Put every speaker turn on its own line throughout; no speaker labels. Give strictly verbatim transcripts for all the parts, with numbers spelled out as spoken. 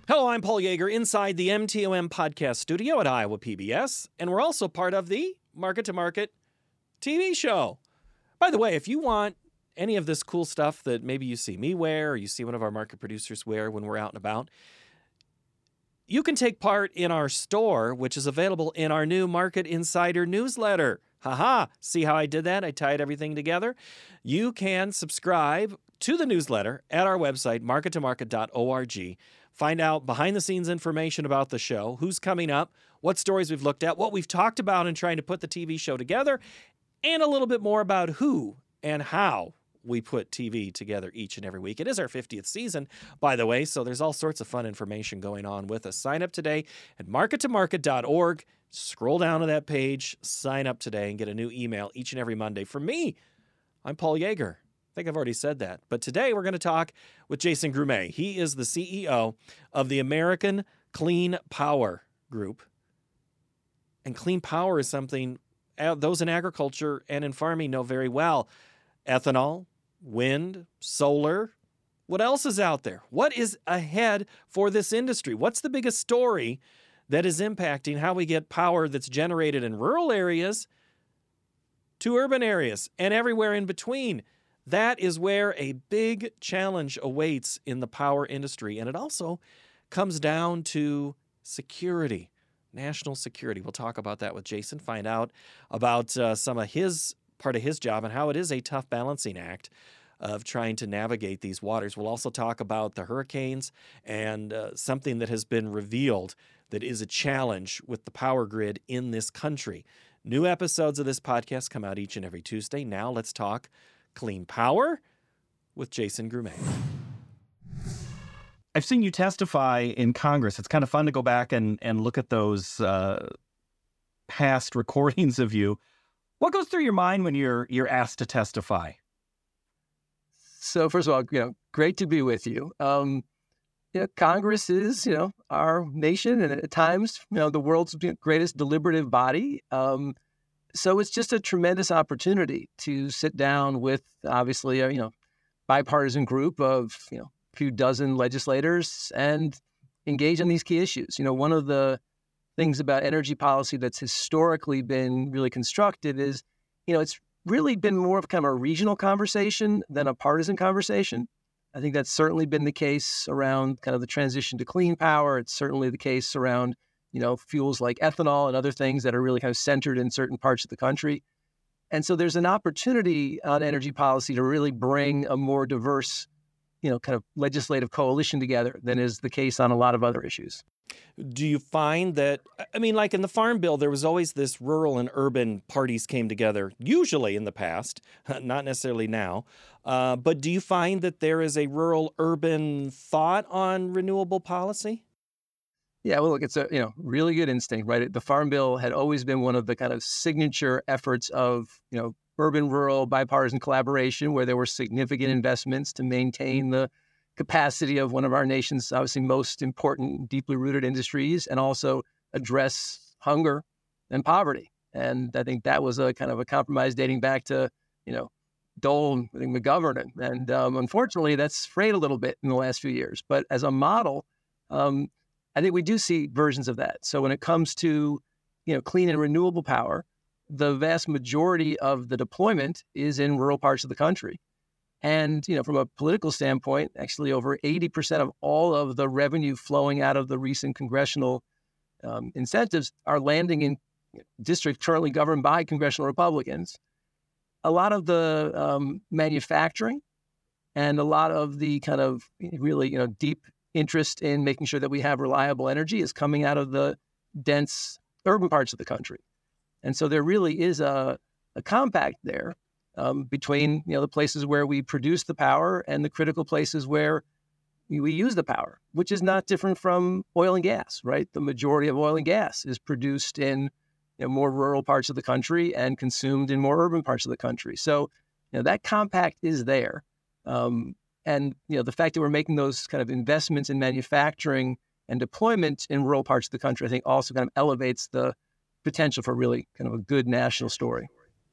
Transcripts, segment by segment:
Hello, I'm Paul Yeager inside the M T O M podcast studio at Iowa P B S, and we're also part of the Market to Market T V show. By the way, if you want any of this cool stuff that maybe you see me wear or you see one of our market producers wear when we're out and about, you can take part in our store, which is available in our new Market Insider newsletter. Haha, see how I did that? I tied everything together. You can subscribe to the newsletter at our website, market to market dot org. Find out behind-the-scenes information about the show, who's coming up, what stories we've looked at, what we've talked about in trying to put the T V show together, and a little bit more about who and how we put T V together each and every week. It is our fiftieth season, by the way, so there's all sorts of fun information going on with us. Sign up today at market to market dot org. Scroll down to that page, sign up today, and get a new email each and every Monday. From me, I'm Paul Yeager. I think I've already said that. But today we're going to talk with Jason Grumet. He is the C E O of the American Clean Power Group. And clean power is something those in agriculture and in farming know very well. Ethanol, wind, solar. What else is out there? What is ahead for this industry? What's the biggest story that is impacting how we get power that's generated in rural areas to urban areas and everywhere in between? That is where a big challenge awaits in the power industry. And it also comes down to security, national security. We'll talk about that with Jason, find out about uh, some of his part of his job and how it is a tough balancing act of trying to navigate these waters. We'll also talk about the hurricanes and uh, something that has been revealed that is a challenge with the power grid in this country. New episodes of this podcast come out each and every Tuesday. Now let's talk clean power with Jason Grumet.
I've seen you testify in Congress. It's kind of fun to go back and, and look at those uh, past recordings of you. What goes through your mind when you're you're asked to testify?
So first of all, you know, great to be with you. Um, you know, Congress is, you know, our nation and at times, you know, the world's greatest deliberative body. Um, so it's just a tremendous opportunity to sit down with, obviously, a, you know, bipartisan group of, you know, a few dozen legislators and engage on these key issues. You know, one of the things about energy policy that's historically been really constructed is, you know, it's really been more of kind of a regional conversation than a partisan conversation. I think that's certainly been the case around kind of the transition to clean power. It's certainly the case around, you know, fuels like ethanol and other things that are really kind of centered in certain parts of the country. And so there's an opportunity on energy policy to really bring a more diverse, you know, kind of legislative coalition together than is the case on a lot of other issues.
Do you find that, I mean, like in the Farm Bill, there was always this rural and urban parties came together, usually in the past, not necessarily now. Uh, but do you find that there is a rural-urban thought on renewable policy?
Yeah, well, look, it's a you know really good instinct, right? The Farm Bill had always been one of the kind of signature efforts of, you know, urban-rural bipartisan collaboration where there were significant investments to maintain the capacity of one of our nation's obviously most important, deeply rooted industries, and also address hunger and poverty. And I think that was a kind of a compromise dating back to, you know, Dole, I think McGovern. And um, unfortunately, that's frayed a little bit in the last few years. But as a model, um, I think we do see versions of that. So when it comes to, you know, clean and renewable power, the vast majority of the deployment is in rural parts of the country. And, you know, from a political standpoint, actually over eighty percent of all of the revenue flowing out of the recent congressional um, incentives are landing in districts currently governed by congressional Republicans. A lot of the um, manufacturing and a lot of the kind of really, you know, deep interest in making sure that we have reliable energy is coming out of the dense urban parts of the country. And so there really is a, a compact there um, between, you know, the places where we produce the power and the critical places where we, we use the power, which is not different from oil and gas, right? The majority of oil and gas is produced in, you know, more rural parts of the country and consumed in more urban parts of the country. So, you know, that compact is there. Um, and, you know, the fact that we're making those kind of investments in manufacturing and deployment in rural parts of the country, I think also kind of elevates the potential for really kind of a good national story.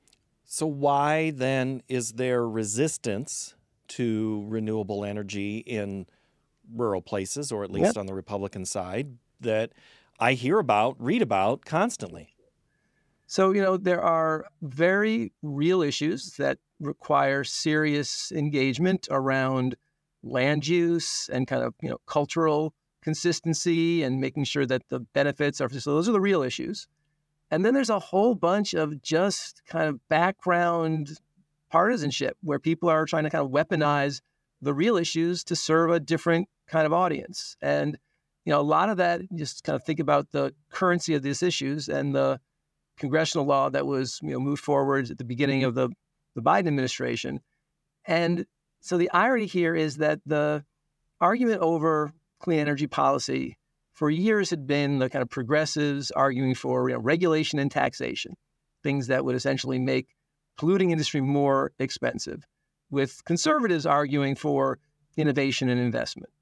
So why then is there resistance to renewable energy in rural places, or at least yep. on the Republican side, that I hear about, read about constantly.
So, you know, there are very real issues that require serious engagement around land use and kind of, you know, cultural consistency and making sure that the benefits are, so those are the real issues. And then there's a whole bunch of just kind of background partisanship where people are trying to kind of weaponize the real issues to serve a different kind of audience. And, you know, a lot of that, just kind of think about the currency of these issues and the congressional law that was, you know, moved forward at the beginning of the, the Biden administration. And so the irony here is that the argument over clean energy policy for years had been the kind of progressives arguing for, you know, regulation and taxation, things that would essentially make polluting industry more expensive, with conservatives arguing for innovation and investment.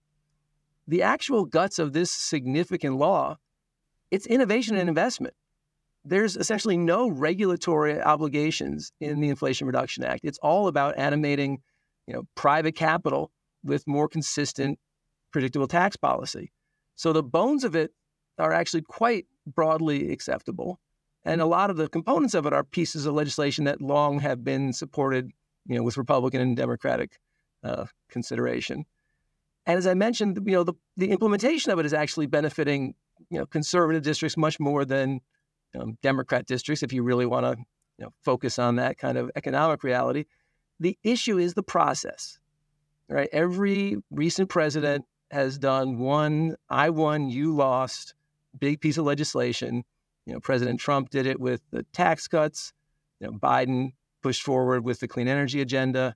The actual guts of this significant law, it's innovation and investment. There's essentially no regulatory obligations in the Inflation Reduction Act. It's all about animating, you know, private capital with more consistent, predictable tax policy. So the bones of it are actually quite broadly acceptable. And a lot of the components of it are pieces of legislation that long have been supported, you know, with Republican and Democratic uh, consideration. And as I mentioned, you know, the, the implementation of it is actually benefiting, you know, conservative districts much more than um, Democrat districts, if you really want to, you know, focus on that kind of economic reality. The issue is the process, right? Every recent president has done one I won, you lost big piece of legislation. You know, President Trump did it with the tax cuts. You know, Biden pushed forward with the clean energy agenda.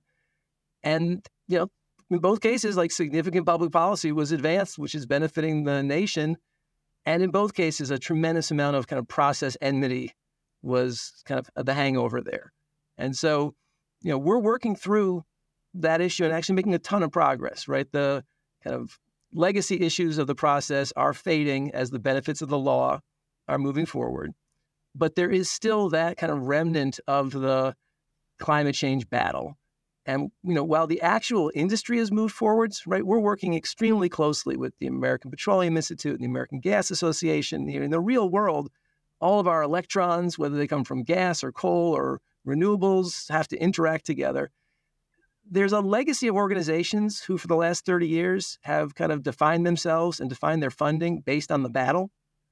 And, you know, in both cases, like, significant public policy was advanced, which is benefiting the nation. And in both cases, a tremendous amount of kind of process enmity was kind of the hangover there. And so, you know, we're working through that issue and actually making a ton of progress, right? The kind of legacy issues of the process are fading as the benefits of the law are moving forward. But there is still that kind of remnant of the climate change battle. And, you know, while the actual industry has moved forwards, right, we're working extremely closely with the American Petroleum Institute and the American Gas Association. In the real world, all of our electrons, whether they come from gas or coal or renewables, have to interact together. There's a legacy of organizations who, for the last thirty years, have kind of defined themselves and defined their funding based on the battle.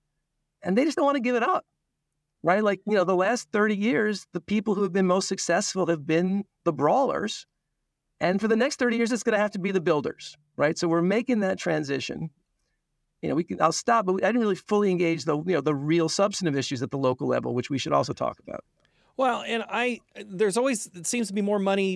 And they just don't want to give it up, right? Like, you know, the last thirty years, the people who have been most successful have been the brawlers. And for the next thirty years, it's going to have to be the builders, right? So we're making that transition. You know, we can, I'll stop, but I didn't really fully engage the, you know, the real substantive issues at the local level, which we should also talk about.
Well, and I, there's always, it seems to be more money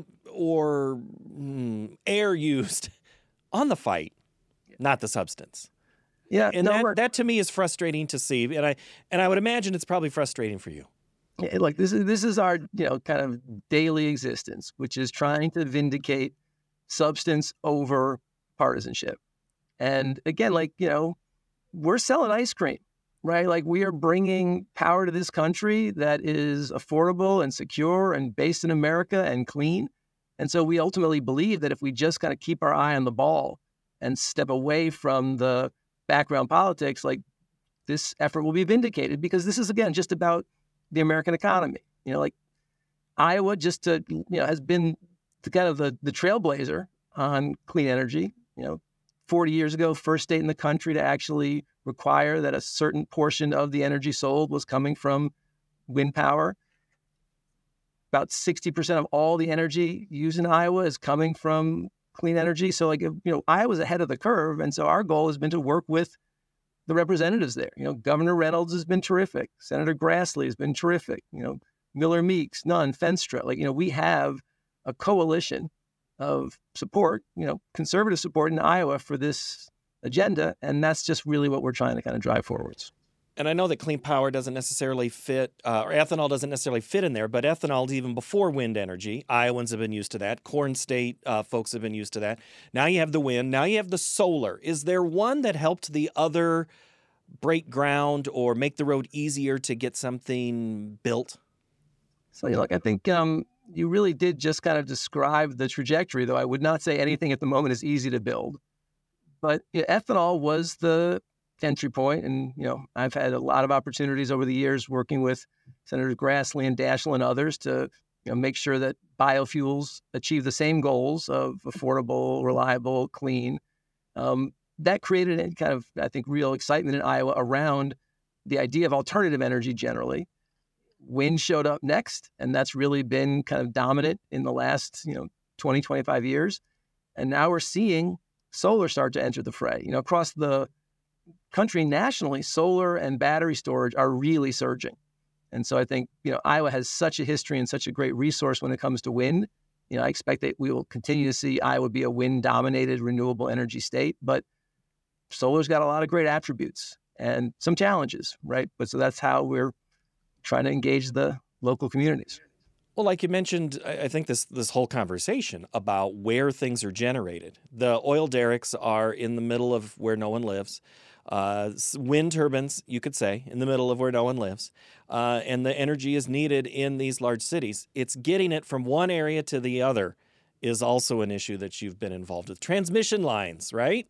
or mm, air used on the fight, not the substance.
Yeah,
and
no,
that, that to me is frustrating to see, and I and I would imagine it's probably frustrating for you.
Yeah, like this is this is our, you know, kind of daily existence, which is trying to vindicate substance over partisanship. And again, like, you know, we're selling ice cream, right? Like, we are bringing power to this country that is affordable and secure and based in America and clean. And so we ultimately believe that if we just kind of keep our eye on the ball and step away from the background politics, like, this effort will be vindicated, because this is, again, just about the American economy. You know, like, Iowa just to, you know, has been the kind of the, the trailblazer on clean energy. You know, forty years ago, first state in the country to actually require that a certain portion of the energy sold was coming from wind power. About sixty percent of all the energy used in Iowa is coming from clean energy. So, like, you know, Iowa's ahead of the curve. And so our goal has been to work with the representatives there. You know, Governor Reynolds has been terrific. Senator Grassley has been terrific. You know, Miller Meeks, Nunn, Fenstra. Like, you know, we have a coalition of support, you know, conservative support in Iowa for this agenda. And that's just really what we're trying to kind of drive forwards.
And I know that clean power doesn't necessarily fit, uh, or ethanol doesn't necessarily fit in there, but ethanol's even before wind energy. Iowans have been used to that. Corn State uh, folks have been used to that. Now you have the wind. Now you have the solar. Is there one that helped the other break ground or make the road easier to get something built?
So, you know, like, I think um, you really did just kind of describe the trajectory, though I would not say anything at the moment is easy to build. But you know, ethanol was the entry point. And, you know, I've had a lot of opportunities over the years working with Senators Grassley and Daschle and others to, you know, make sure that biofuels achieve the same goals of affordable, reliable, clean. Um, that created a kind of, I think, real excitement in Iowa around the idea of alternative energy generally. Wind showed up next, and that's really been kind of dominant in the last, you know, twenty, twenty-five years. And now we're seeing solar start to enter the fray. You know, across the country nationally, solar and battery storage are really surging. And so I think, you know, Iowa has such a history and such a great resource when it comes to wind. You know, I expect that we will continue to see Iowa be a wind-dominated renewable energy state, but solar's got a lot of great attributes and some challenges, right? But so that's how we're trying to engage the local communities.
Well, like you mentioned, I think this this whole conversation about where things are generated. The oil derricks are in the middle of where no one lives. Uh, wind turbines, you could say, in the middle of where no one lives. Uh, and the energy is needed in these large cities. It's getting it from one area to the other is also an issue that you've been involved with. Transmission lines, right?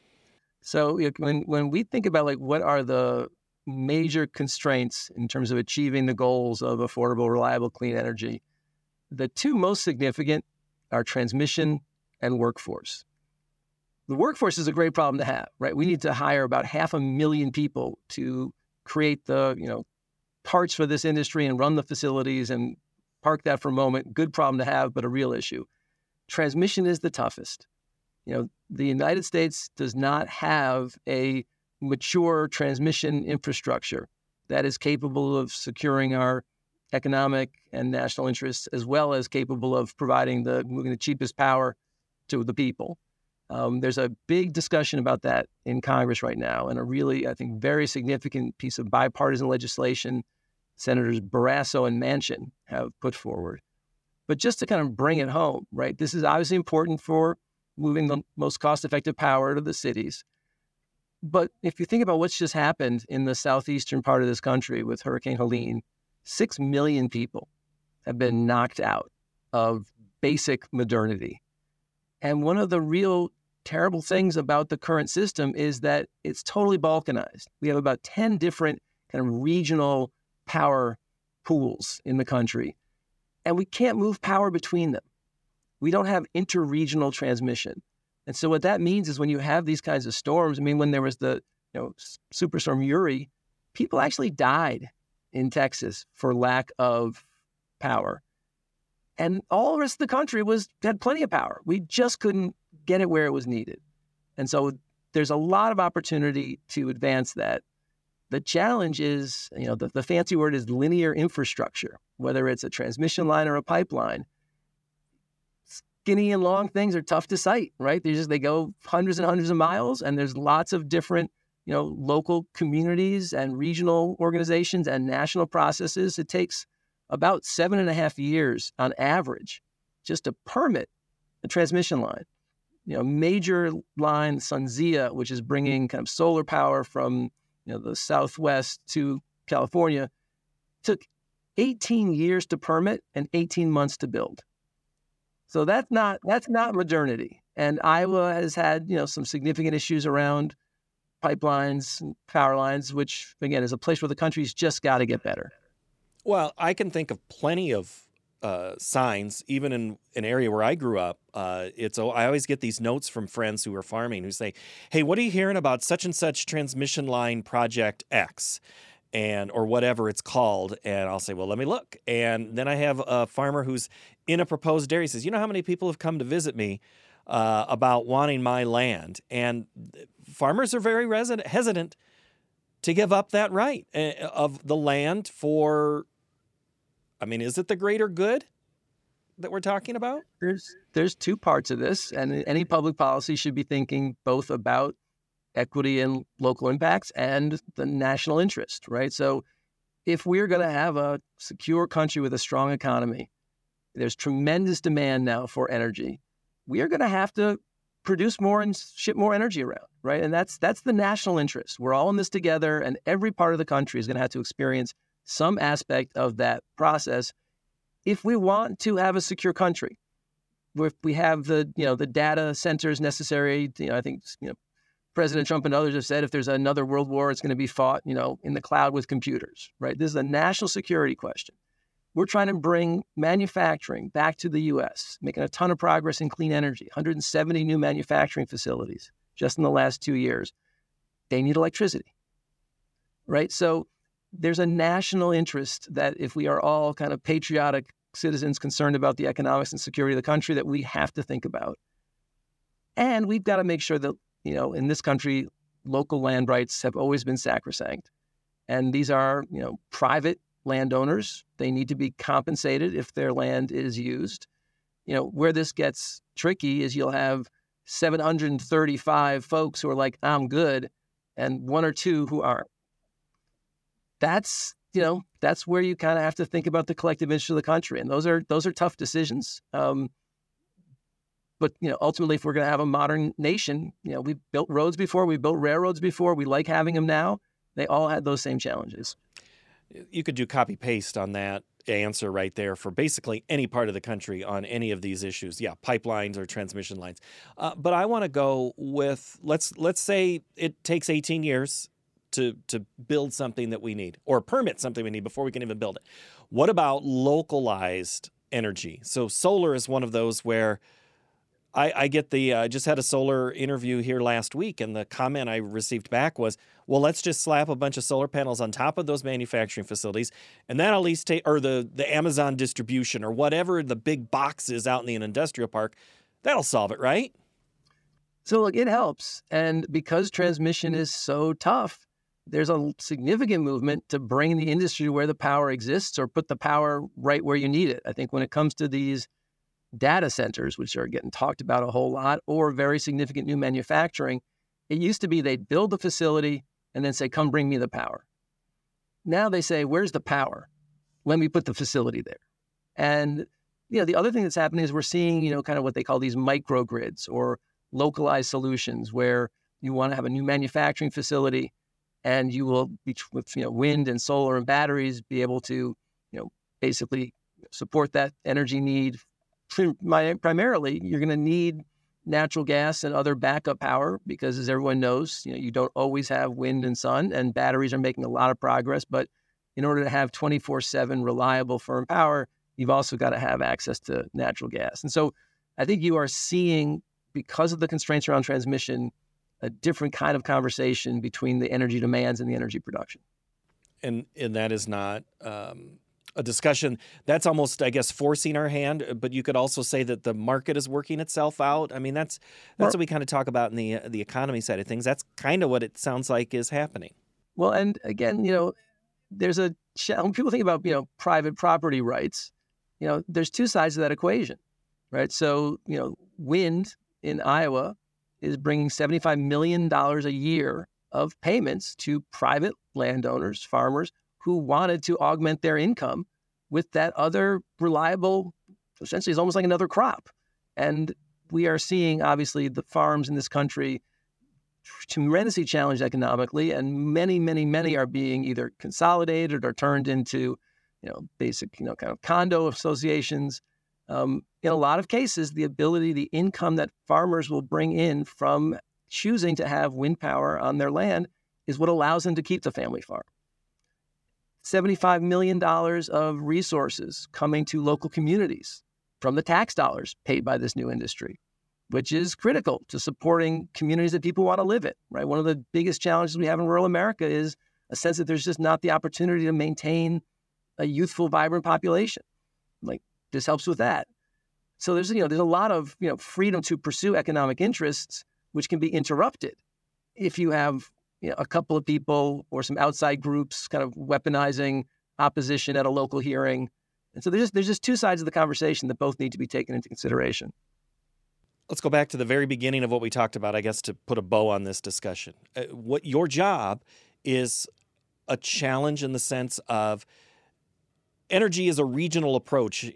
So you know, when when we think about like what are the major constraints in terms of achieving the goals of affordable, reliable, clean energy, the two most significant are transmission and workforce. The workforce is a great problem to have, right? We need to hire about half a million people to create the, you know, parts for this industry and run the facilities and park that for a moment. Good problem to have, but a real issue. Transmission is the toughest. You know, the United States does not have a mature transmission infrastructure that is capable of securing our economic and national interests, as well as capable of providing the moving the cheapest power to the people. Um, there's a big discussion about that in Congress right now, and a really, I think, very significant piece of bipartisan legislation Senators Barrasso and Manchin have put forward. But just to kind of bring it home, right, this is obviously important for moving the most cost-effective power to the cities. But if you think about what's just happened in the southeastern part of this country with Hurricane Helene, six million people have been knocked out of basic modernity. And one of the real terrible things about the current system is that it's totally balkanized. We have about ten different kind of regional power pools in the country, and we can't move power between them. We don't have interregional transmission. And so what that means is when you have these kinds of storms, I mean, when there was the you know Superstorm Uri, people actually died in Texas for lack of power. And all the rest of the country was had plenty of power. We just couldn't get it where it was needed. And so there's a lot of opportunity to advance that. The challenge is, you know, the, the fancy word is linear infrastructure, whether it's a transmission line or a pipeline. Skinny and long things are tough to site, right? They just they go hundreds and hundreds of miles, and there's lots of different, you know, local communities and regional organizations and national processes. It takes about seven and a half years on average just to permit a transmission line. You know, major line, SunZia, which is bringing kind of solar power from, you know, the Southwest to California, took eighteen years to permit and eighteen months to build. So that's not that's not modernity. And Iowa has had, you know, some significant issues around pipelines and power lines, which, again, is a place where the country's just got to get better.
Well, I can think of plenty of uh, signs, even in an area where I grew up. Uh, it's I always get these notes from friends who are farming who say, "Hey, what are you hearing about such and such transmission line project X?" and or whatever it's called, and I'll say, well, let me look. And then I have a farmer who's in a proposed area. He says, you know how many people have come to visit me uh, about wanting my land? And farmers are very resident, hesitant to give up that right uh, of the land for, I mean, is it the greater good that we're talking about?
There's there's two parts of this, and any public policy should be thinking both about equity and local impacts and the national interest, right? So if we're going to have a secure country with a strong economy, there's tremendous demand now for energy. We are going to have to produce more and ship more energy around, right? And that's that's the national interest. We're all in this together, and every part of the country is going to have to experience some aspect of that process if we want to have a secure country. If we have the, you know, the data centers necessary, to, you know, I think, you know, President Trump and others have said if there's another world war, it's going to be fought, you know, in the cloud with computers, right? This is a national security question. We're trying to bring manufacturing back to the U S, making a ton of progress in clean energy, one hundred seventy new manufacturing facilities just in the last two years. They need electricity, right? So there's a national interest that if we are all kind of patriotic citizens concerned about the economics and security of the country, that we have to think about. And we've got to make sure that, you know, in this country, local land rights have always been sacrosanct. And these are, you know, private landowners. They need to be compensated if their land is used. You know, where this gets tricky is you'll have seven hundred thirty-five folks who are like, I'm good, and one or two who aren't. That's, you know, that's where you kind of have to think about the collective interest of the country. And those are those are tough decisions. Um, but, you know, ultimately, if we're going to have a modern nation, you know, we've built roads before, we built railroads before, we like having them now. They all had those same challenges.
You could do copy paste on that answer right there for basically any part of the country on any of these issues. Yeah, pipelines or transmission lines. Uh, but I want to go with, let's let's say it takes eighteen years to to build something that we need or permit something we need before we can even build it. What about localized energy? So solar is one of those where I, I get the, I uh, just had a solar interview here last week, and the comment I received back was, well, let's just slap a bunch of solar panels on top of those manufacturing facilities, and then at least take, or the, the Amazon distribution or whatever the big box is out in the industrial park, that'll solve it, right?
So look, it helps. And because transmission is so tough, there's a significant movement to bring the industry where the power exists or put the power right where you need it. I think when it comes to these data centers, which are getting talked about a whole lot, or very significant new manufacturing, it used to be they'd build the facility and then say, come bring me the power. Now they say, where's the power? Let me put the facility there. And, you know, the other thing that's happening is we're seeing, you know, kind of what they call these microgrids or localized solutions where you want to have a new manufacturing facility and you will, be, with, you know, wind and solar and batteries, be able to, you know, basically support that energy need. Primarily, you're going to need natural gas and other backup power because, as everyone knows, you know, you don't always have wind and sun, and batteries are making a lot of progress. But in order to have twenty-four seven reliable, firm power, you've also got to have access to natural gas. And so I think you are seeing, because of the constraints around transmission, a different kind of conversation between the energy demands and the energy production.
And and that is not um, a discussion that's almost, I guess, forcing our hand. But you could also say that the market is working itself out. I mean, that's that's well, what we kind of talk about in the the economy side of things. That's kind of what it sounds like is happening.
Well, and again, you know, there's a when people think about, you know, private property rights, you know, there's two sides to that equation, right? So, you know, wind in Iowa is bringing seventy-five million dollars a year of payments to private landowners, farmers who wanted to augment their income with that other reliable, essentially it's almost like another crop. And we are seeing, obviously, the farms in this country tremendously challenged economically, and many, many, many are being either consolidated or turned into, you know, basic, you know, kind of condo associations. Um, in a lot of cases, the ability, the income that farmers will bring in from choosing to have wind power on their land is what allows them to keep the family farm. seventy-five million dollars of resources coming to local communities from the tax dollars paid by this new industry, which is critical to supporting communities that people want to live in, right? One of the biggest challenges we have in rural America is a sense that there's just not the opportunity to maintain a youthful, vibrant population. Like, this helps with that. So there's, you know, there's a lot of, you know, freedom to pursue economic interests, which can be interrupted if you have, you know, a couple of people or some outside groups kind of weaponizing opposition at a local hearing. And so there's just, there's just two sides of the conversation that both need to be taken into consideration.
Let's go back to the very beginning of what we talked about, I guess, to put a bow on this discussion. Uh, what your job is a challenge in the sense of energy is a regional approach,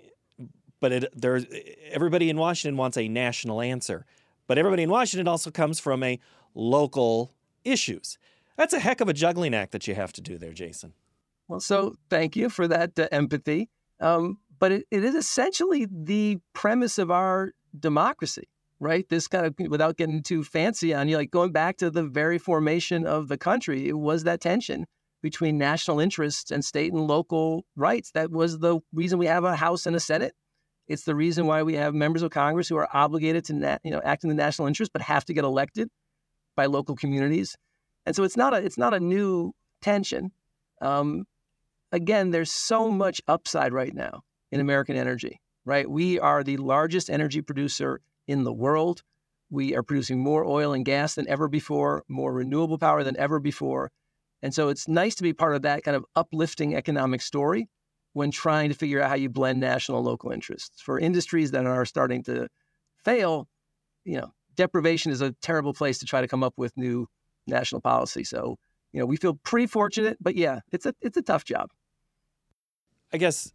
but it, there's, everybody in Washington wants a national answer. But everybody in Washington also comes from a local issues. That's a heck of a juggling act that you have to do there, Jason.
Well, so thank you for that uh, empathy. Um, but it, it is essentially the premise of our democracy, right? This kind of, without getting too fancy on you, like going back to the very formation of the country, it was that tension between national interests and state and local rights. That was the reason we have a House and a Senate. It's the reason why we have members of Congress who are obligated to na- you know, act in the national interest, but have to get elected by local communities. And so it's not a it's not a new tension. Um, again, there's so much upside right now in American energy, right? We are the largest energy producer in the world. We are producing more oil and gas than ever before, more renewable power than ever before. And so it's nice to be part of that kind of uplifting economic story when trying to figure out how you blend national and local interests. For industries that are starting to fail, you know, deprivation is a terrible place to try to come up with new national policy. So, you know, we feel pretty fortunate, but yeah, it's a it's a tough job.
I guess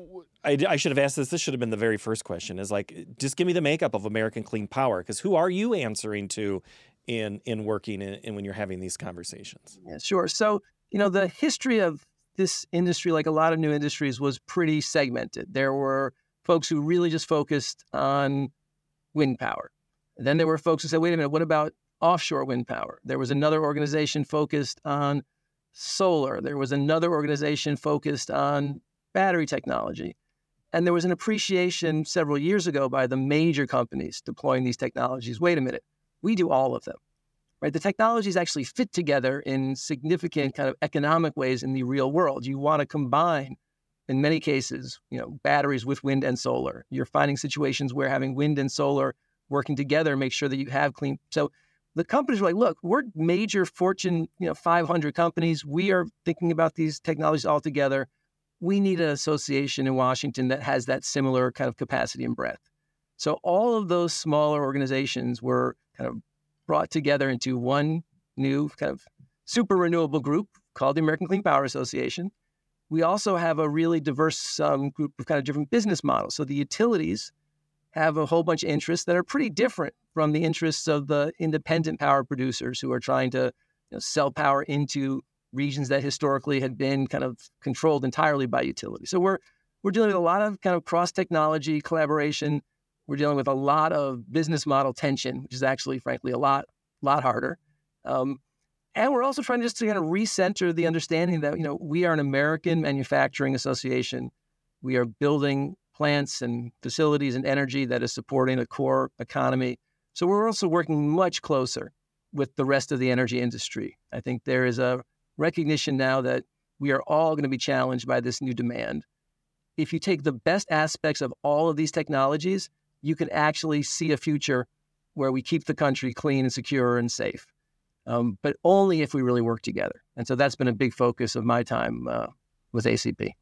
I, I should have asked this. This should have been the very first question, is like, just give me the makeup of American Clean Power, because who are you answering to in in working in, in when you're having these conversations?
Yeah, sure. So, you know, the history of this industry, like a lot of new industries, was pretty segmented. There were folks who really just focused on wind power. Then there were folks who said, wait a minute, what about offshore wind power? There was another organization focused on solar. There was another organization focused on battery technology. And there was an appreciation several years ago by the major companies deploying these technologies. Wait a minute, we do all of them, right? The technologies actually fit together in significant kind of economic ways in the real world. You want to combine, in many cases, you know, batteries with wind and solar. You're finding situations where having wind and solar working together make sure that you have clean. So the companies were like, look, we're major Fortune, you know, five hundred companies. We are thinking about these technologies all together. We need an association in Washington that has that similar kind of capacity and breadth. So all of those smaller organizations were kind of brought together into one new kind of super renewable group called the American Clean Power Association. We also have a really diverse um, group of kind of different business models. So the utilities have a whole bunch of interests that are pretty different from the interests of the independent power producers who are trying to, you know, sell power into regions that historically had been kind of controlled entirely by utilities. So we're we're dealing with a lot of kind of cross-technology collaboration. We're dealing with a lot of business model tension, which is actually, frankly, a lot, lot harder. Um, and we're also trying just to kind of recenter the understanding that, you know, we are an American manufacturing association. We are building plants and facilities and energy that is supporting a core economy. So we're also working much closer with the rest of the energy industry. I think there is a recognition now that we are all going to be challenged by this new demand. If you take the best aspects of all of these technologies, you can actually see a future where we keep the country clean and secure and safe, um, but only if we really work together. And so that's been a big focus of my time uh, with A C P.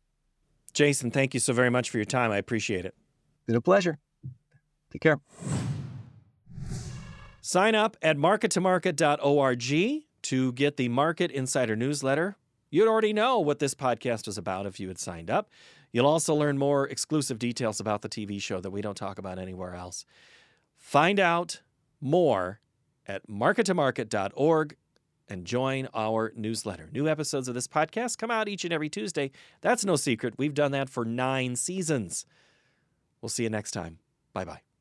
Jason, thank you so very much for your time. I appreciate it.
It's been a pleasure. Take care.
Sign up at market to market dot org to get the Market Insider newsletter. You'd already know what this podcast was about if you had signed up. You'll also learn more exclusive details about the T V show that we don't talk about anywhere else. Find out more at market to market dot org and join our newsletter. New episodes of this podcast come out each and every Tuesday. That's no secret. We've done that for nine seasons. We'll see you next time. Bye-bye.